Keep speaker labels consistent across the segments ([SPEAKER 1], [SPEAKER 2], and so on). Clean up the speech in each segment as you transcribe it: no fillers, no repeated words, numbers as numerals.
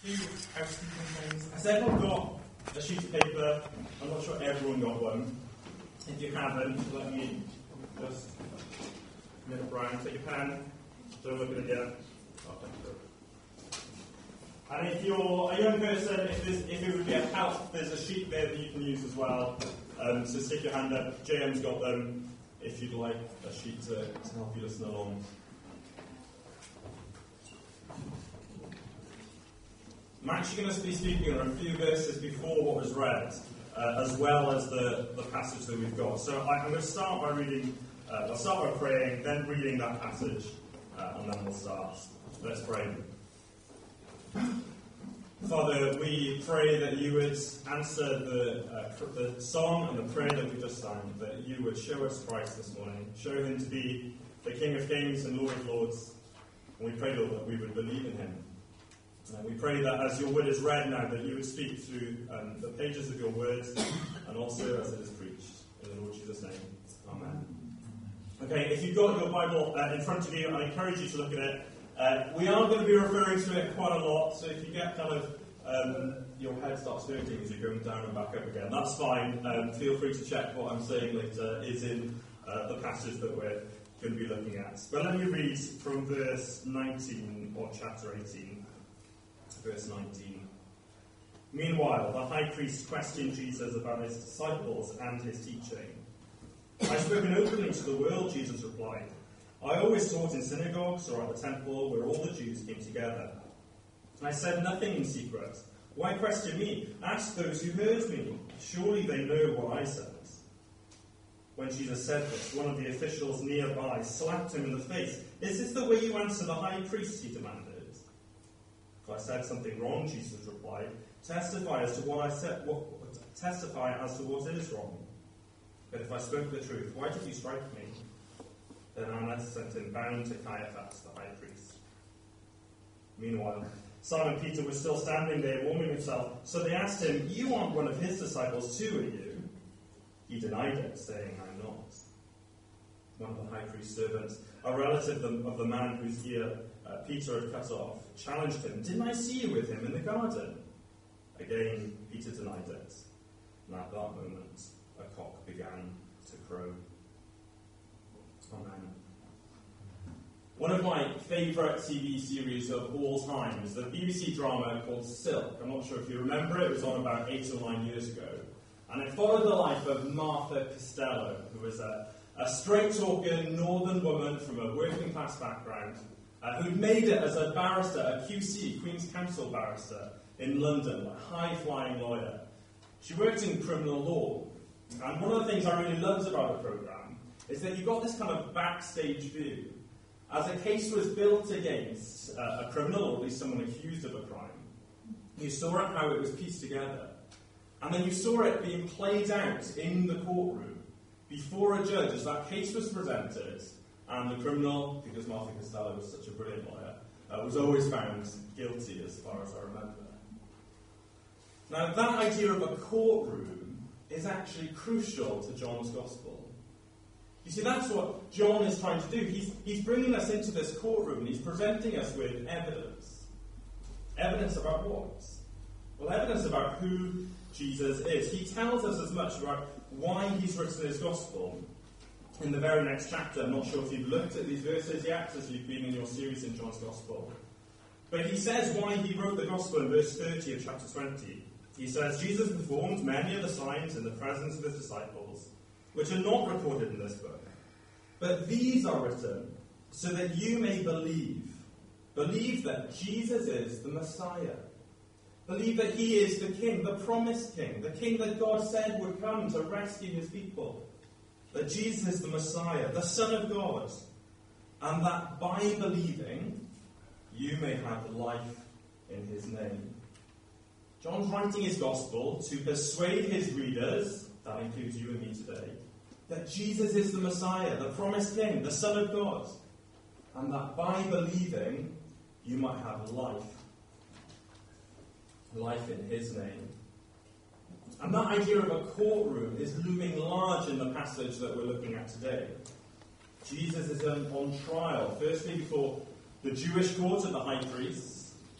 [SPEAKER 1] few housekeeping things. Has everyone got a sheet of paper? I'm not sure everyone got one. If you haven't, let me just Brian, take a pen. Don't look at it yet. Oh, thank you. And if you're a young person, if it would be a help, there's a sheet there that you can use as well. So stick your hand up. JM's got them if you'd like a sheet to help you listen along. I'm actually going to be speaking on a few verses before what was read, as well as the passage that we've got. So I'm going to start by reading, I'll start by praying, then reading that passage, and then we'll start. Let's pray. Father, we pray that you would answer the song and the prayer that we just sang, that you would show us Christ this morning, show him to be the King of Kings and Lord of Lords. And we pray, Lord, that we would believe in him. And we pray that as your word is read now, that you would speak through the pages of your words, and also as it is preached. In the Lord Jesus' name, amen. Okay, if you've got your Bible in front of you, I encourage you to look at it. We are going to be referring to it quite a lot, so if you get kind of your head starts hurting as you're going down and back up again, that's fine. Feel free to check what I'm saying later is in the passage that we're going to be looking at. But let me read from verse 19 of chapter 18. Verse 19. Meanwhile, the high priest questioned Jesus about his disciples and his teaching. I've spoken openly to the world, Jesus replied. I always taught in synagogues or at the temple where all the Jews came together. I said nothing in secret. Why question me? Ask those who heard me. Surely they know what I said. When Jesus said this, one of the officials nearby slapped him in the face. Is this the way you answer the high priest? He demanded. If I said something wrong, Jesus replied, testify as to what I said. Testify as to what is wrong. But if I spoke the truth, why did you strike me? Then Annas sent him bound to Caiaphas, the high priest. Meanwhile, Simon Peter was still standing there, warming himself. So they asked him, "You aren't one of his disciples too, are you?" He denied it, saying, "I'm not." One of the high priest's servants, a relative of the man whose ear Peter had cut off, challenged him, "Didn't I see you with him in the garden?" Again, Peter denied it. And at that moment, a cock began to crow. Amen. One of my favourite TV series of all time is the BBC drama called Silk. I'm not sure if you remember it. It was on about 8 or 9 years ago. And it followed the life of Martha Costello, who was a straight-talking northern woman from a working-class background, who'd made it as a barrister, a QC, Queen's Counsel barrister, in London, a high-flying lawyer. She worked in criminal law. And one of the things I really loved about the programme is that you got this kind of backstage view. As a case was built against a criminal, or at least someone accused of a crime, you saw it how it was pieced together. And then you saw it being played out in the courtroom before a judge as that case was presented, and the criminal, because Martha Costello was such a brilliant lawyer, was always found guilty as far as I remember. Now, that idea of a courtroom is actually crucial to John's Gospel. You see, that's what John is trying to do. He's bringing us into this courtroom and he's presenting us with evidence. Evidence about what? Well, evidence about who Jesus is. He tells us as much about why he's written his Gospel in the very next chapter. I'm not sure if you've looked at these verses yet as you've been in your series in John's Gospel. But he says why he wrote the Gospel in verse 30 of chapter 20. He says, Jesus performed many of the signs in the presence of his disciples, which are not recorded in this book. But these are written so that you may believe. Believe that Jesus is the Messiah. Believe that he is the King, the promised King, the King that God said would come to rescue his people. That Jesus is the Messiah, the Son of God. And that by believing, you may have life in his name. John's writing his Gospel to persuade his readers, that includes you and me today, that Jesus is the Messiah, the promised King, the Son of God, and that by believing, you might have life in his name. And that idea of a courtroom is looming large in the passage that we're looking at today. Jesus is on trial, firstly before the Jewish court of the high priests,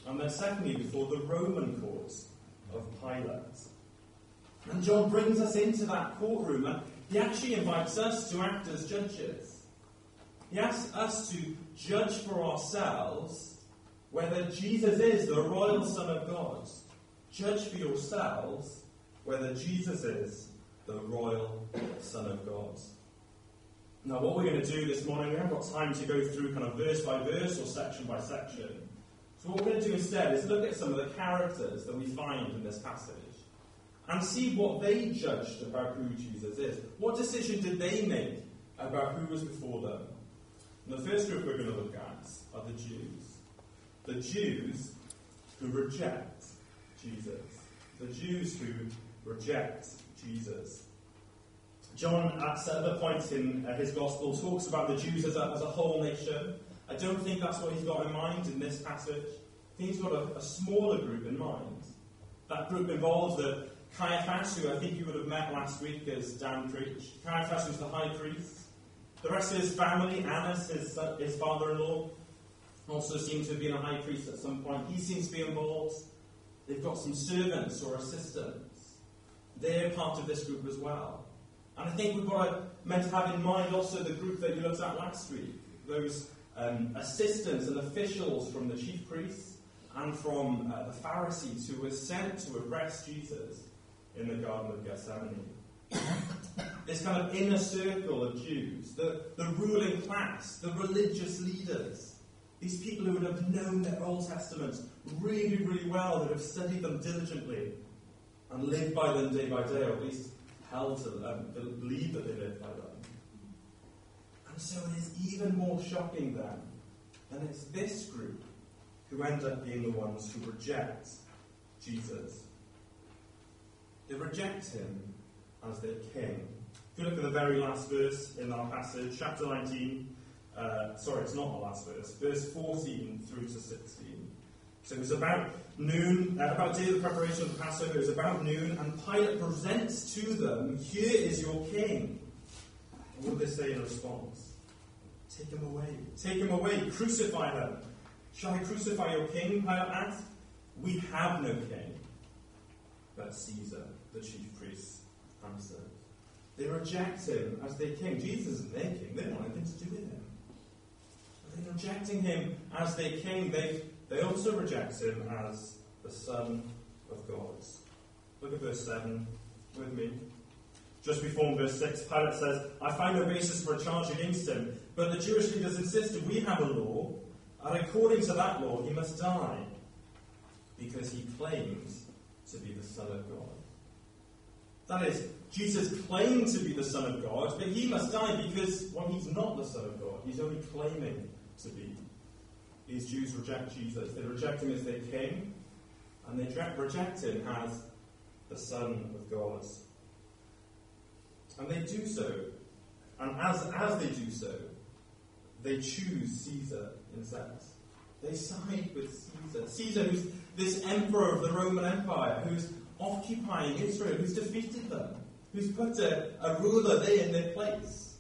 [SPEAKER 1] and then secondly before the Roman court of Pilate. And John brings us into that courtroom, and he actually invites us to act as judges. He asks us to judge for ourselves whether Jesus is the royal Son of God. Judge for yourselves whether Jesus is the royal Son of God. Now, what we're going to do this morning, we haven't got time to go through kind of verse by verse or section by section. So what we're going to do instead is look at some of the characters that we find in this passage and see what they judged about who Jesus is. What decision did they make about who was before them? And the first group we're going to look at are the Jews. The Jews who reject Jesus. The Jews who reject Jesus. John, at other points in his Gospel, talks about the Jews as a whole nation. I don't think that's what he's got in mind in this passage. I think he's got a smaller group in mind. That group involves the Caiaphas, who I think you would have met last week as Dan preached. Caiaphas was the high priest. The rest of his family, Annas, his father-in-law, also seems to have been a high priest at some point. He seems to be involved. They've got some servants or assistants. They're part of this group as well. And I think we've meant to have in mind also the group that you looked at last week. Those assistants and officials from the chief priests and from the Pharisees who were sent to arrest Jesus in the Garden of Gethsemane. This kind of inner circle of Jews, the ruling class, the religious leaders, these people who would have known their Old Testament really, really well, that have studied them diligently and lived by them day by day, or at least held to them, believe that they lived by them. And so it is even more shocking then, and it's this group who end up being the ones who reject Jesus. They reject him as their king. If you look at the very last verse in our passage, chapter 19, it's not the last verse, verse 14 through to 16. So it was about noon, about day of the preparation of the Passover, it was about noon, and Pilate presents to them, "Here is your king." And what do they say in response? "Take him away. Take him away. Crucify him." "Shall I crucify your king?" Pilate asked. "We have no king but Caesar," the chief priests answered. They reject him as their king. Jesus isn't their king. They don't want anything to do with him. But in rejecting him as their king, they also reject him as the Son of God. Look at verse 7 with me. Just before verse 6, Pilate says, "I find no basis for a charge against him, but the Jewish leaders insisted, we have a law, and according to that law he must die, because he claims to be the Son of God." That is, Jesus claimed to be the Son of God, but he must die because, well, he's not the Son of God. He's only claiming to be. These Jews reject Jesus. They reject him as their king, and they reject him as the Son of God. And they do so, and as they do so, they choose Caesar instead. They side with Caesar. Caesar, who's this emperor of the Roman Empire, who's occupying Israel, who's defeated them, who's put a ruler there in their place.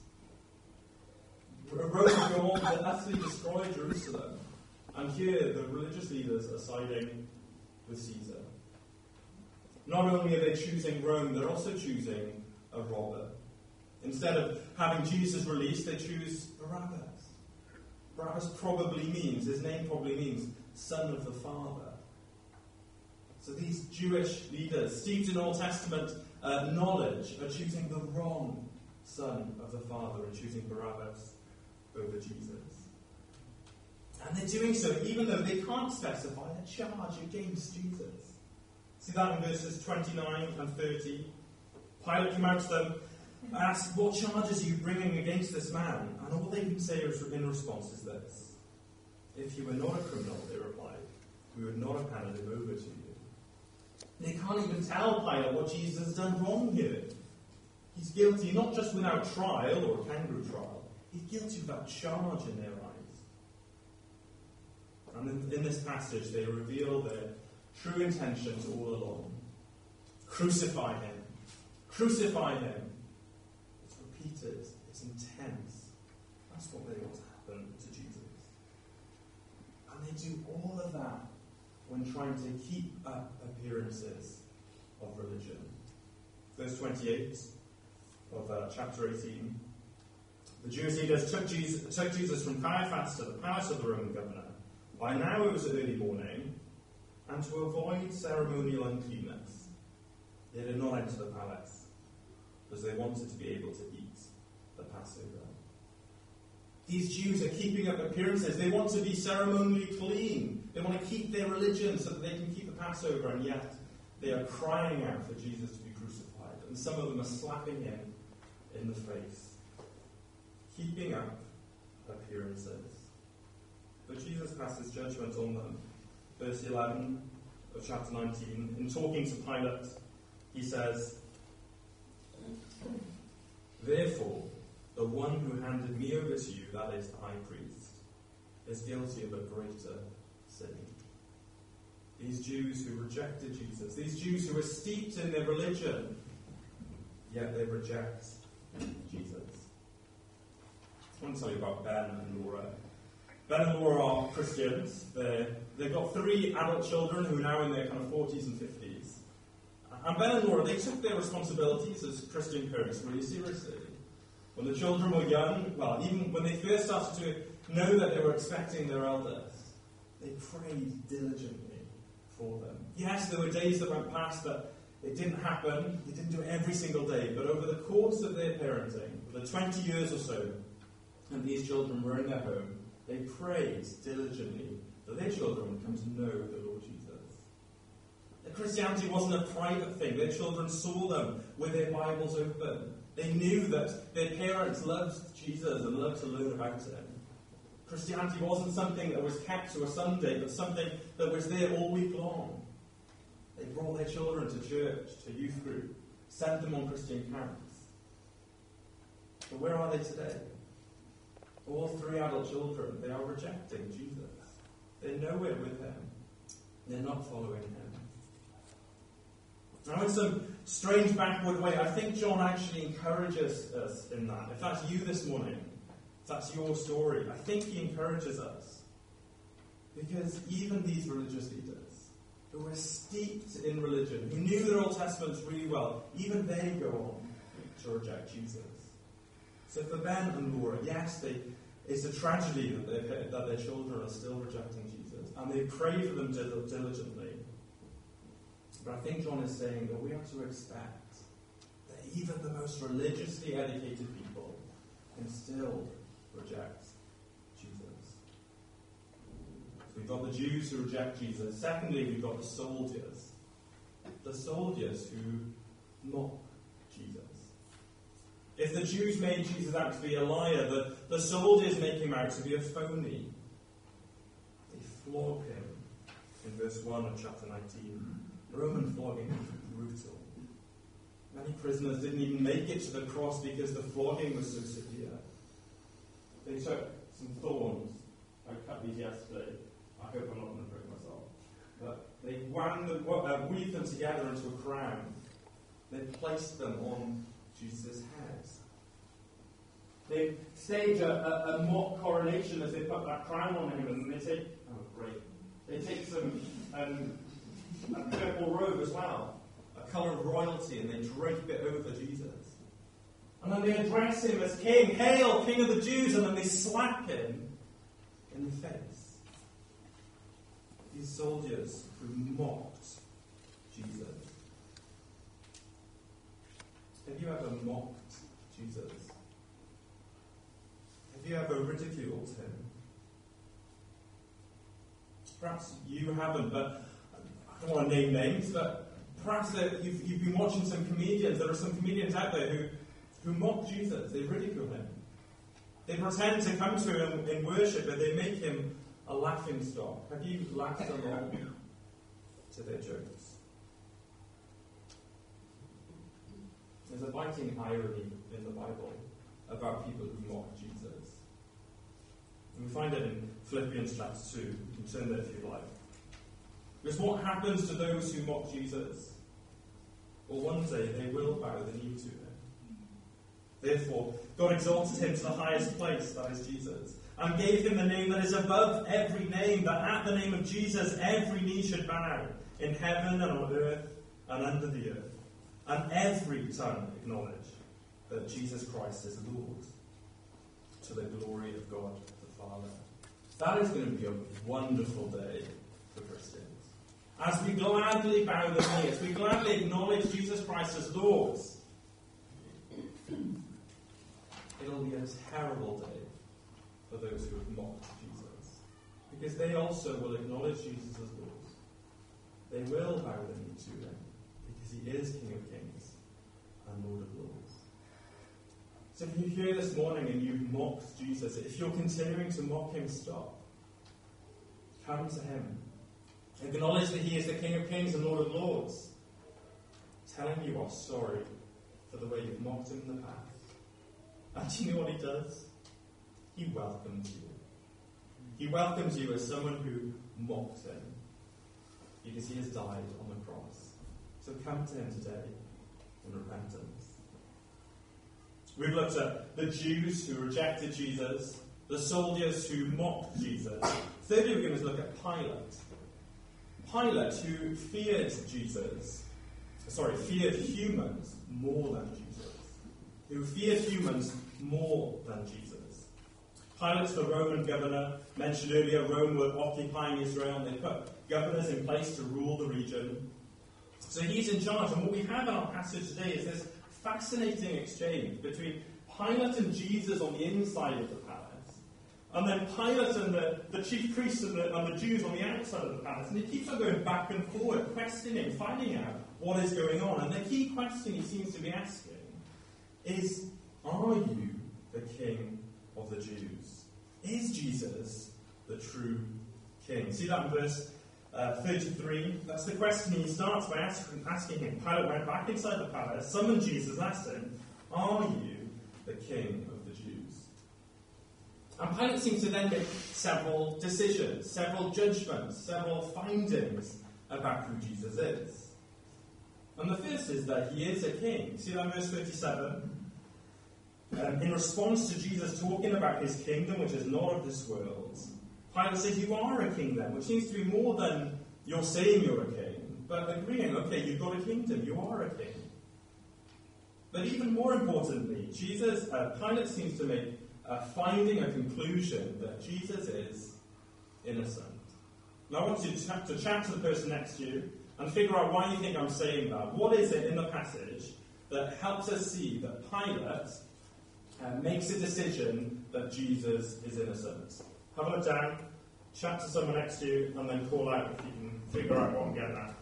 [SPEAKER 1] Rome go on to utterly destroy Jerusalem. And here the religious leaders are siding with Caesar. Not only are they choosing Rome, they're also choosing a robber. Instead of having Jesus released, they choose Barabbas. Barabbas his name probably means son of the Father. So these Jewish leaders, steeped in Old Testament knowledge, are choosing the wrong Son of the Father and choosing Barabbas over Jesus. And they're doing so even though they can't specify a charge against Jesus. See that in verses 29 and 30. Pilate came out to them and asked, "What charges are you bringing against this man?" And all they can say in response is this: "If he were not a criminal," they replied, "we would not have handed him over to you." They can't even tell Pilate what Jesus has done wrong here. He's guilty not just without trial or a kangaroo trial. He's guilty without charge in their eyes. And in this passage, they reveal their true intentions all along. Crucify him. Crucify him. It's repeated. It's intense. what they want to happen to Jesus. And they do all of that when trying to keep up appearances of religion. Verse 28 of chapter 18. The Jewish leaders took Jesus from Caiaphas to the palace of the Roman governor. By now it was early morning, and to avoid ceremonial uncleanness, they did not enter the palace, because they wanted to be able to eat the Passover. These Jews are keeping up appearances. They want to be ceremonially clean. They want to keep their religion so that they can keep the Passover, and yet they are crying out for Jesus to be crucified. And some of them are slapping him in the face. Keeping up appearances. But Jesus passes judgment on them. Verse 11 of chapter 19, in talking to Pilate, he says, "Therefore, the one who handed me over to you, that is the high priest, is guilty of a greater sin." These Jews who rejected Jesus, these Jews who were steeped in their religion, yet they reject Jesus. I want to tell you about Ben and Laura. Ben and Laura are Christians. They've got 3 adult children who are now in their kind of 40s and 50s. And Ben and Laura, they took their responsibilities as Christian parents really seriously. When the children were young, well, even when they first started to know that they were expecting their eldest, they prayed diligently for them. Yes, there were days that went past that it didn't happen. They didn't do it every single day. But over the course of their parenting, the 20 years or so, and these children were in their home, they prayed diligently that their children would come to know the Lord Jesus. That Christianity wasn't a private thing. Their children saw them with their Bibles open. They knew that their parents loved Jesus and loved to learn about him. Christianity wasn't something that was kept to a Sunday, but something that was there all week long. They brought their children to church, to youth group, sent them on Christian camps. But where are they today? All 3 adult children, they are rejecting Jesus. They're nowhere with him. They're not following him. Now, in some strange backward way, I think John actually encourages us in that. If that's you this morning, if that's your story, I think he encourages us. Because even these religious leaders, who were steeped in religion, who knew their Old Testaments really well, even they go on to reject Jesus. So for Ben and Laura, yes, it's a tragedy that their children are still rejecting Jesus, and they pray for them diligently. But I think John is saying that we have to expect that even the most religiously educated people can still reject Jesus. So we've got the Jews who reject Jesus. Secondly, we've got the soldiers. The soldiers who mock Jesus. If the Jews made Jesus out to be a liar, the soldiers make him out to be a phony. They flog him in verse 1 of chapter 19. Roman flogging was brutal. Many prisoners didn't even make it to the cross because the flogging was so severe. They took some thorns. I cut these yesterday. I hope I'm not going to break myself. But they weaved them together into a crown. They placed them on Jesus' head. They staged a mock coronation as they put that crown on him, and they take some a purple robe as well, a colour of royalty, and they drape it over Jesus. And then they address him as King. Hail, King of the Jews! And then they slap him in the face. These soldiers who mocked Jesus. Have you ever mocked Jesus? Have you ever ridiculed him? Perhaps you haven't, but I don't want to name names, but perhaps you've been watching some comedians. There are some comedians out there who mock Jesus. They ridicule him. They pretend to come to him in worship, but they make him a laughing stock. Have you laughed along to their jokes? There's a biting irony in the Bible about people who mock Jesus. And we find it in Philippians chapter 2. You can turn there if you like. Because what happens to those who mock Jesus? Well, one day they will bow the knee to him. Therefore, God exalted him to the highest place, that is Jesus, and gave him the name that is above every name, that at the name of Jesus every knee should bow, in heaven and on earth and under the earth, and every tongue acknowledge that Jesus Christ is Lord, to the glory of God the Father. That is going to be a wonderful day for Christians. As we gladly bow the knee, as we gladly acknowledge Jesus Christ as Lord, it'll be a terrible day for those who have mocked Jesus, because they also will acknowledge Jesus as Lord. They will bow the knee to him, because he is King of Kings and Lord of Lords. So if you're here this morning and you've mocked Jesus, if you're continuing to mock him, stop. Come to him. Acknowledge that he is the King of Kings and Lord of Lords. Tell him you are sorry for the way you've mocked him in the past. And do you know what he does? He welcomes you. He welcomes you as someone who mocked him, because he has died on the cross. So come to him today in repentance. We've looked at the Jews who rejected Jesus, the soldiers who mocked Jesus. Thirdly, we're going to look at Pilate. Pilate, who feared humans more than Jesus. Who feared humans more than Jesus. Pilate, the Roman governor, mentioned earlier, Rome were occupying Israel, and they put governors in place to rule the region. So he's in charge, and what we have in our passage today is this fascinating exchange between Pilate and Jesus on the inside of the palace, and then Pilate and the chief priests and the Jews on the outside of the palace. And he keeps on going back and forward, questioning, finding out what is going on. And the key question he seems to be asking is, are you the King of the Jews? Is Jesus the true King? See that in verse 33, that's the question he starts by asking him. Pilate went back inside the palace, summoned Jesus, and asked him, are you the King of the Jews? And Pilate seems to then make several decisions, several judgments, several findings about who Jesus is. And the first is that he is a king. See that in verse 37? In response to Jesus talking about his kingdom, which is not of this world, Pilate says, you are a king then, which seems to be more than you're saying you're a king, but agreeing, okay, you've got a kingdom, you are a king. But even more importantly, Pilate seems to make a finding, a conclusion, that Jesus is innocent. Now I want you to chat to the person next to you and figure out why you think I'm saying that. What is it in the passage that helps us see that Pilate makes a decision that Jesus is innocent? Have a look down, chat to someone next to you, and then call out if you can figure out what I'm getting at.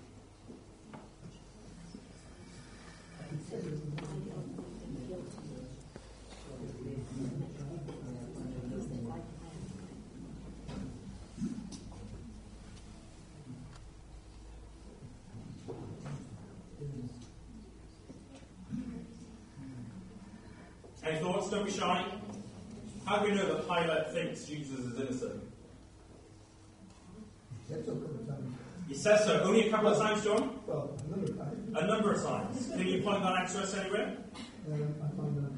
[SPEAKER 1] Any thoughts? Don't be shy. How do we know that Pilate thinks Jesus is innocent? He says so. Only a couple of times, John?
[SPEAKER 2] Well, a number of times.
[SPEAKER 1] A number of times. Can you point that out to us anywhere?
[SPEAKER 2] I find that.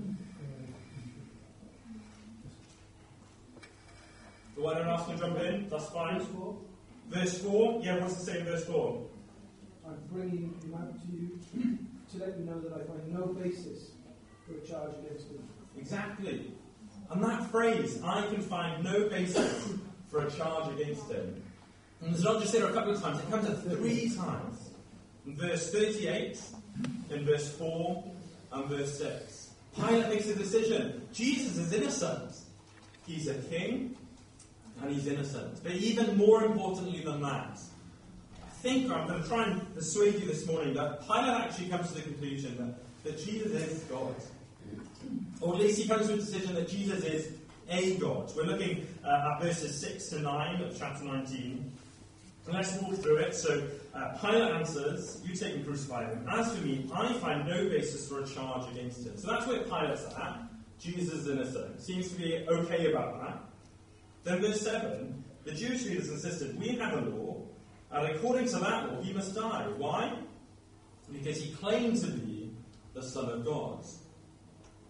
[SPEAKER 1] The one who asked to jump in, that's fine.
[SPEAKER 2] Verse 4.
[SPEAKER 1] Verse 4? Yeah, what's the same verse 4?
[SPEAKER 2] I'm bringing him out to you to let you know that I find no basis for a charge against him.
[SPEAKER 1] Exactly. And that phrase, I can find no basis for a charge against him. And it's not just there a couple of times, it comes at 3 times. In verse 38, in verse 4, and verse 6. Pilate makes a decision. Jesus is innocent. He's a king, and he's innocent. But even more importantly than that, I think I'm going to try and persuade you this morning that Pilate actually comes to the conclusion that Jesus is God. Or at least he comes to a decision that Jesus is a God. We're looking at verses 6 to 9 of chapter 19. And let's walk through it. So Pilate answers, you take and crucify him. As for me, I find no basis for a charge against him. So that's where Pilate's at. Jesus is innocent. Seems to be okay about that. Then verse 7, the Jewish leaders insisted, we have a law, and according to that law, he must die. Why? Because he claimed to be the Son of God.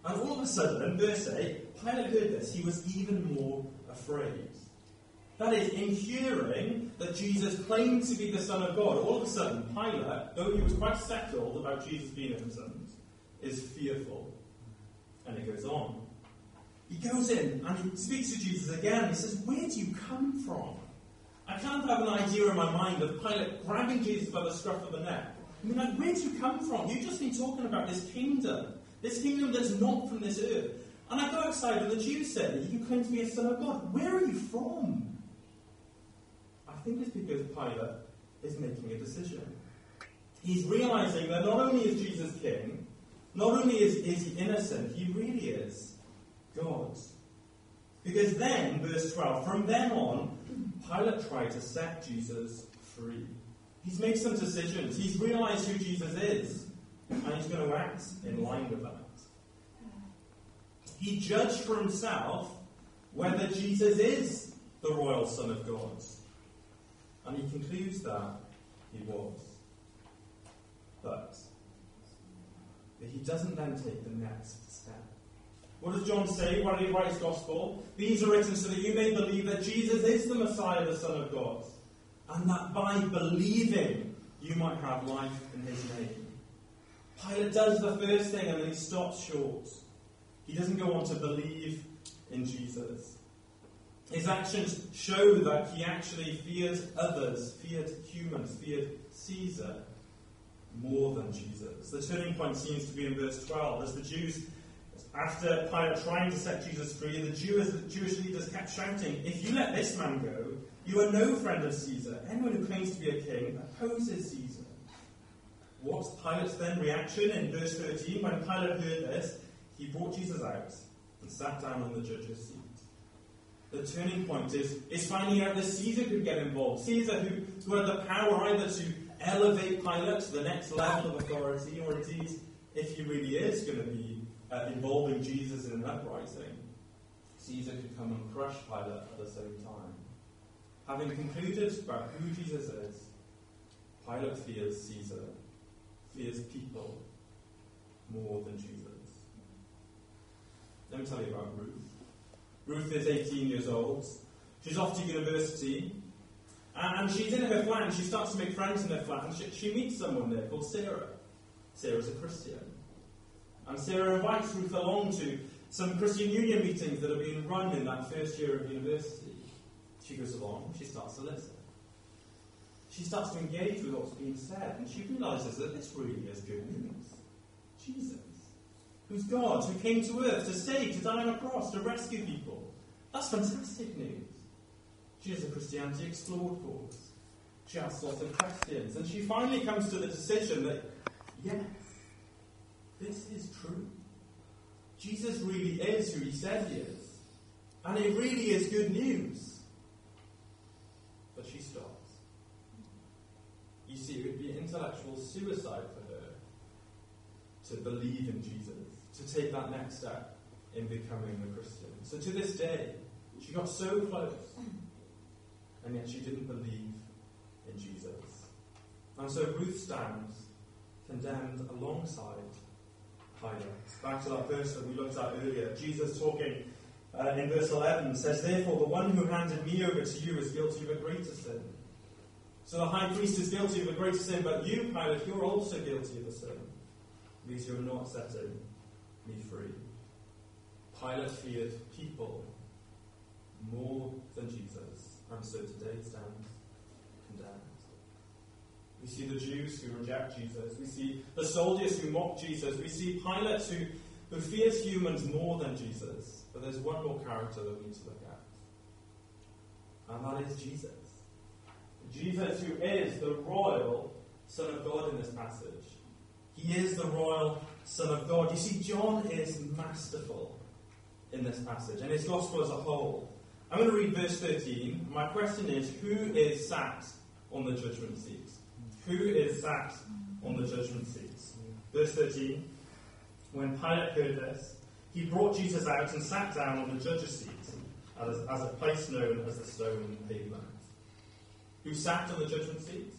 [SPEAKER 1] And all of a sudden, verse 8, Pilate heard this. He was even more afraid. That is, in hearing that Jesus claimed to be the Son of God, all of a sudden, Pilate, though he was quite settled about Jesus being innocent, is fearful. And it goes on. He goes in and he speaks to Jesus again. He says, "Where do you come from?" I can't have an idea in my mind of Pilate grabbing Jesus by the scruff of the neck. I mean, like, where do you come from? You've just been talking about this kingdom that's not from this earth. And I go outside and the Jews said, "You claim to be a son of God. Where are you from?" I think it's because Pilate is making a decision. He's realizing that not only is Jesus king, not only is he innocent, he really is God. Because then, verse 12, from then on, Pilate tried to set Jesus free. He's made some decisions. He's realized who Jesus is, and he's going to act in line with that. He judged for himself whether Jesus is the royal Son of God. And he concludes that he was. But he doesn't then take the next step. What does John say? Why did he write his gospel? These are written so that you may believe that Jesus is the Messiah, the Son of God, and that by believing you might have life in his name. Pilate does the first thing and then he stops short. He doesn't go on to believe in Jesus. His actions show that he actually feared others, feared humans, feared Caesar more than Jesus. The turning point seems to be in verse 12, as the Jews, after Pilate trying to set Jesus free, the Jewish leaders kept shouting, "If you let this man go, you are no friend of Caesar. Anyone who claims to be a king opposes Caesar." What's Pilate's then reaction in verse 13? When Pilate heard this, he brought Jesus out and sat down on the judge's seat. The turning point is finding out that Caesar could get involved. Caesar who had the power either to elevate Pilate to the next level of authority, or indeed, if he really is going to be involving Jesus in an uprising, Caesar could come and crush Pilate at the same time. Having concluded about who Jesus is, Pilate fears Caesar, fears people more than Jesus. Let me tell you about Ruth. Ruth is 18 years old. She's off to university. And she's in her flat and she starts to make friends in her flat. And she meets someone there called Sarah. Sarah's a Christian. And Sarah invites Ruth along to some Christian Union meetings that are being run in that first year of university. She goes along, she starts to listen. She starts to engage with what's being said, and she realises that this really is good news. Jesus, who's God, who came to earth to save, to die on a cross, to rescue people. That's fantastic news. She has a Christianity Explored course. She asks lots of questions, and she finally comes to the decision that, yes, this is true. Jesus really is who he said he is. And it really is good news. But she stops. You see, it would be intellectual suicide for her to believe in Jesus, to take that next step in becoming a Christian. So to this day, she got so close, and yet she didn't believe in Jesus. And so Ruth stands condemned alongside Pilate. Back to that verse that we looked at earlier. Jesus talking in verse 11 says, "Therefore the one who handed me over to you is guilty of a greater sin." So the high priest is guilty of a greater sin, but you, Pilate, you're also guilty of a sin, because you're not setting me free. Pilate feared people more than Jesus, and so today stands condemned. We see the Jews who reject Jesus. We see the soldiers who mock Jesus. We see Pilate who fears humans more than Jesus. But there's one more character that we need to look at. And that is Jesus. Jesus, who is the royal Son of God in this passage. He is the royal Son of God. You see, John is masterful in this passage, and his gospel as a whole. I'm going to read verse 13. My question is, who is sat on the judgment seat? Who is sat on the judgment seat? Verse 13. When Pilate heard this, he brought Jesus out and sat down on the judge's seat, as a place known as the stone pavement. Who sat on the judgment seat?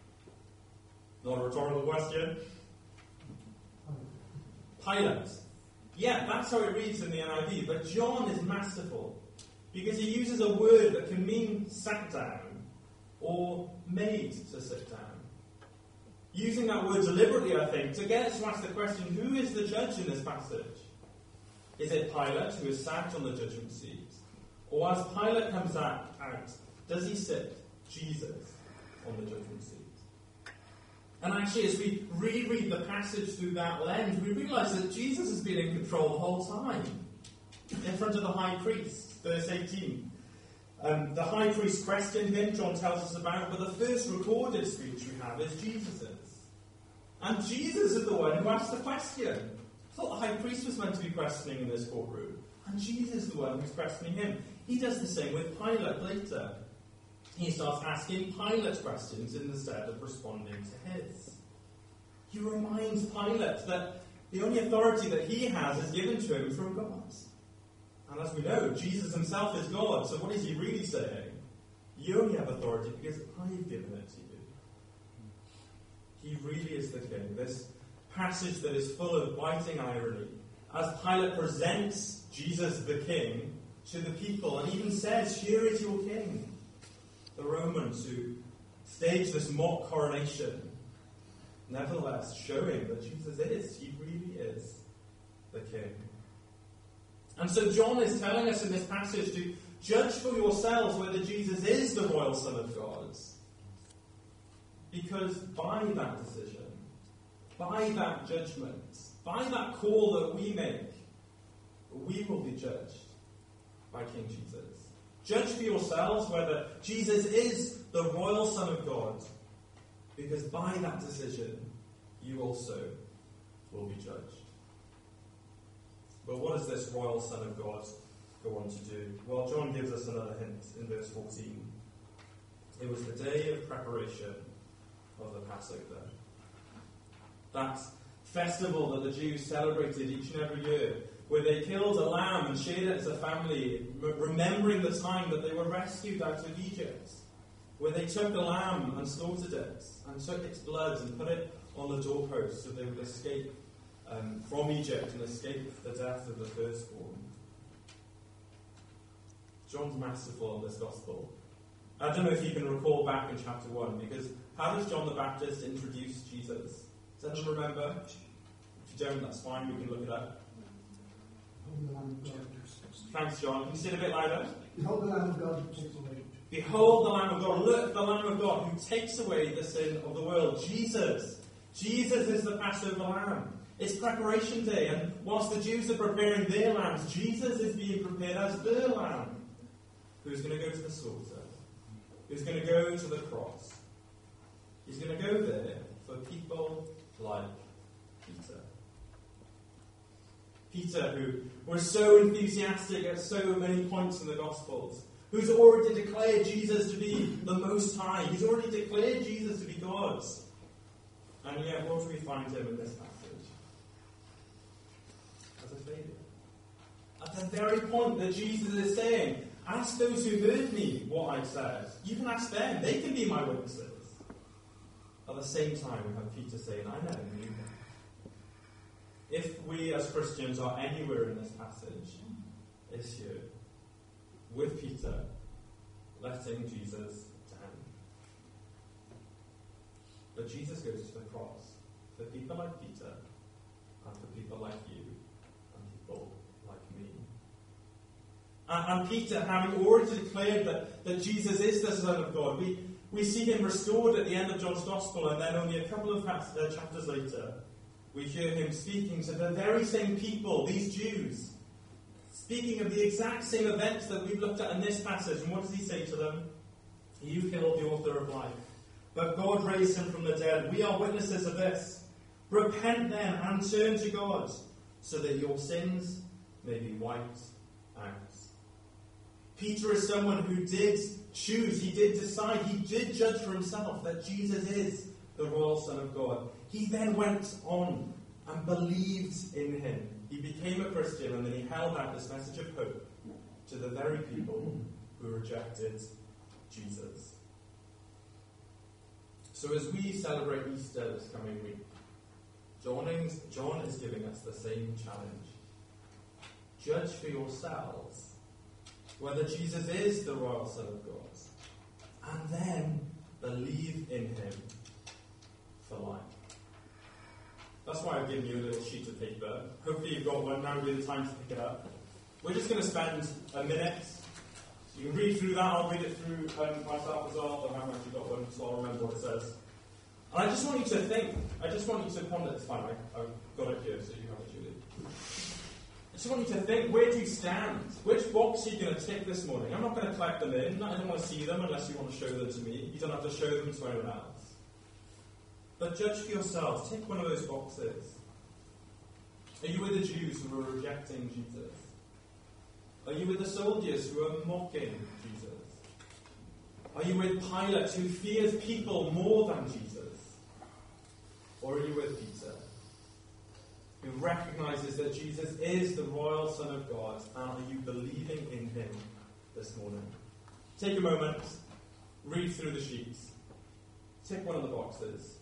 [SPEAKER 1] Not a rhetorical question. Pilate. Yeah, that's how it reads in the NIV, but John is masterful because he uses a word that can mean sat down or made to sit down. Using that word deliberately, I think, to get us to ask the question, who is the judge in this passage? Is it Pilate, who is sat on the judgment seat? Or as Pilate comes out, does he sit, Jesus, on the judgment seat? And actually, as we reread the passage through that lens, we realise that Jesus has been in control the whole time. In front of the high priest, verse 18. The high priest questioned him, John tells us about, but the first recorded speech we have is Jesus's. And Jesus is the one who asked the question. I thought the high priest was meant to be questioning in this courtroom. And Jesus is the one who's questioning him. He does the same with Pilate later. He starts asking Pilate questions instead of responding to his. He reminds Pilate that the only authority that he has is given to him from God. And as we know, Jesus himself is God, so what is he really saying? You only have authority because I've given it to you. He really is the king. This passage that is full of biting irony, as Pilate presents Jesus the king to the people and even says, "Here is your king." The Romans who staged this mock coronation, nevertheless showing that Jesus he really is the king. And so John is telling us in this passage to judge for yourselves whether Jesus is the royal Son of God. Because by that decision, by that judgment, by that call that we make, we will be judged by King Jesus. Judge for yourselves whether Jesus is the royal Son of God, because by that decision, you also will be judged. But what does this royal Son of God go on to do? Well, John gives us another hint in verse 14. It was the day of preparation of the Passover. That festival that the Jews celebrated each and every year, where they killed a lamb and shared it as a family, remembering the time that they were rescued out of Egypt, where they took the lamb and slaughtered it, and took its blood and put it on the doorpost so they would escape from Egypt and escape the death of the firstborn. John's masterful in this gospel. I don't know if you can recall back in chapter 1, because how does John the Baptist introduce Jesus? Does anyone remember? If you don't, that's fine, we can look it up. Thanks, John. Can you say it a bit louder?
[SPEAKER 2] Behold the Lamb of God who takes away.
[SPEAKER 1] Behold the Lamb of God. Look, the Lamb of God who takes away the sin of the world. Jesus. Jesus is the Passover Lamb. It's preparation day, and whilst the Jews are preparing their lambs, Jesus is being prepared as their lamb, who's going to go to the slaughter, who's going to go to the cross. He's going to go there for people like Peter. Peter, who was so enthusiastic at so many points in the Gospels, who's already declared Jesus to be the Most High. He's already declared Jesus to be God. And yet, what do we find him in this passage? As a failure. At the very point that Jesus is saying, ask those who heard me what I said. You can ask them. They can be my witnesses. At the same time, we have Peter saying, I never knew him. If we as Christians are anywhere in this passage, it's here. With Peter, letting Jesus down. But Jesus goes to the cross for people like Peter, and for people like you, and people like me. And Peter, having already declared that Jesus is the Son of God, we see him restored at the end of John's Gospel, and then only a couple of chapters later, we hear him speaking to the very same people, these Jews, speaking of the exact same events that we've looked at in this passage. And what does he say to them? You killed the author of life, but God raised him from the dead. We are witnesses of this. Repent then and turn to God, so that your sins may be wiped out. Peter is someone who did choose, he did decide, he did judge for himself that Jesus is the royal Son of God. He then went on and believed in him. He became a Christian, and then he held out this message of hope to the very people who rejected Jesus. So as we celebrate Easter this coming week, John is giving us the same challenge judge for yourselves whether Jesus is the royal Son of God, and then believe in him for life. That's why I've given you a little sheet of paper. Hopefully you've got one. Now would be the time to pick it up. We're just going to spend a minute. You can read through that. I'll read it through myself as well. I haven't actually got one, so I'll remember what it says. And I just want you to think. I just want you to ponder. It's fine. I've got it here, so you have it, Julie. I just want you to think, where do you stand? Which box are you going to tick this morning? I'm not going to collect them in. I don't want to see them unless you want to show them to me. You don't have to show them to anyone else. But judge for yourselves. Tick one of those boxes. Are you with the Jews who are rejecting Jesus? Are you with the soldiers who are mocking Jesus? Are you with Pilate who fears people more than Jesus? Or are you with Peter, who recognizes that Jesus is the royal Son of God, and are you believing in him this morning? Take a moment, read through the sheets, tick one of the boxes,